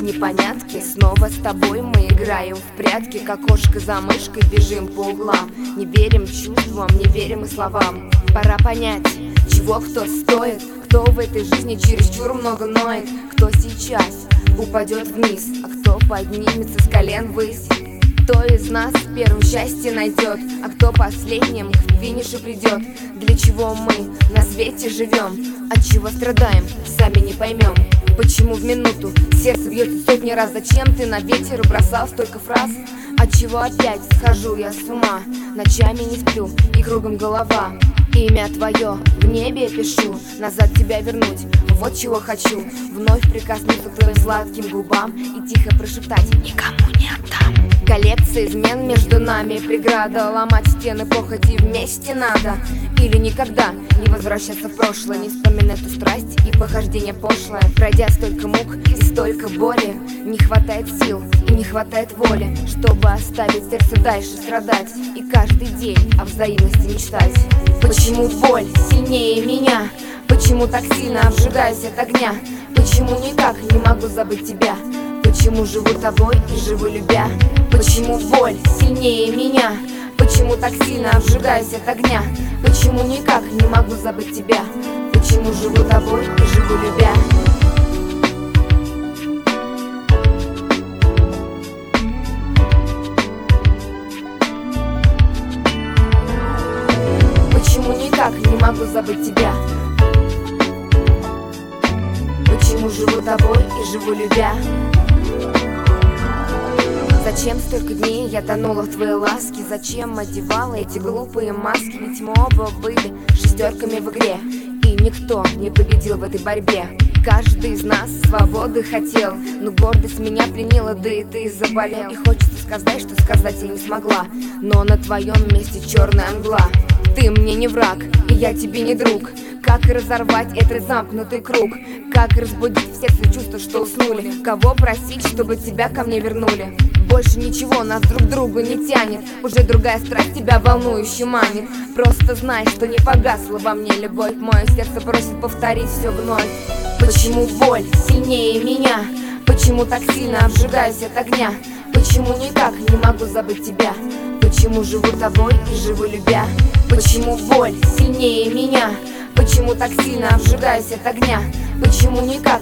непонятки. Снова с тобой мы играем в прятки, как кошка за мышкой бежим по углам. Не верим чувствам, не верим и словам. Пора понять, чего кто стоит, кто в этой жизни чересчур много ноет, кто сейчас упадет вниз, а кто поднимется с колен ввысь. Кто из нас первым счастье найдет, а кто последним к финишу придет. Для чего мы на свете живем, от чего страдаем, сами не поймем. Почему в минуту сердце бьется сотни раз? Зачем ты на ветер бросал столько фраз? Отчего опять схожу я с ума, ночами не сплю и кругом голова. Имя твое в небе пишу, назад тебя вернуть, вот чего хочу. Вновь прикоснуться к твоим сладким губам и тихо прошептать: никому не отдам. Коллекция измен между нами преграда, ломать стены похоти вместе надо. Или никогда не возвращаться в прошлое, не вспоминать ту страсть и похождение пошлое. Пройдя столько мук и столько боли, не хватает сил и не хватает воли, чтобы оставить сердце дальше страдать и каждый день о взаимности мечтать. Почему боль сильнее меня? Почему так сильно обжигаюсь от огня? Почему никак не могу забыть тебя? Почему живу тобой и живу любя? Почему боль сильнее меня? Почему так сильно обжигаюсь от огня? Почему никак не могу забыть тебя? Почему живу тобой и живу любя? Почему никак не могу забыть тебя? Почему живу тобой и живу любя? Зачем столько дней я тонула в твоей ласке? Зачем одевала эти глупые маски? Ведь мы оба были шестерками в игре, и никто не победил в этой борьбе. Каждый из нас свободы хотел, но гордость меня пленила, да и ты заболел. И хочется сказать, что сказать я не смогла, но на твоем месте черная мгла. Ты мне не враг, и я тебе не друг. Как разорвать этот замкнутый круг? Как разбудить в сердце чувства, что уснули? Кого просить, чтобы тебя ко мне вернули? Больше ничего нас друг к другу не тянет, уже другая страсть тебя волнующе манит. Просто знай, что не погасла во мне любовь, мое сердце просит повторить все вновь. Почему боль сильнее меня? Почему так сильно обжигаюсь от огня? Почему никак не могу забыть тебя? Почему живу тобой и живу любя? Почему боль сильнее меня? Почему так сильно обжигаюсь от огня? Почему никак